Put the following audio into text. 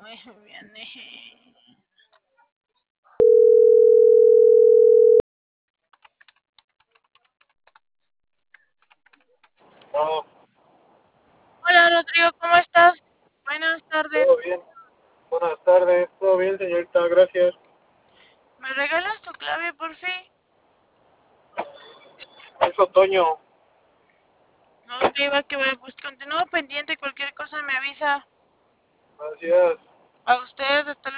Muy bien. No, Hola Rodrigo, ¿cómo estás? Buenas tardes. todo bien. Buenas tardes. Todo bien, señorita. Gracias. ¿Me regalas tu clave, por fin? Es otoño. Ok, va, pues continúo pendiente, cualquier cosa me avisa. Gracias. A usted, hasta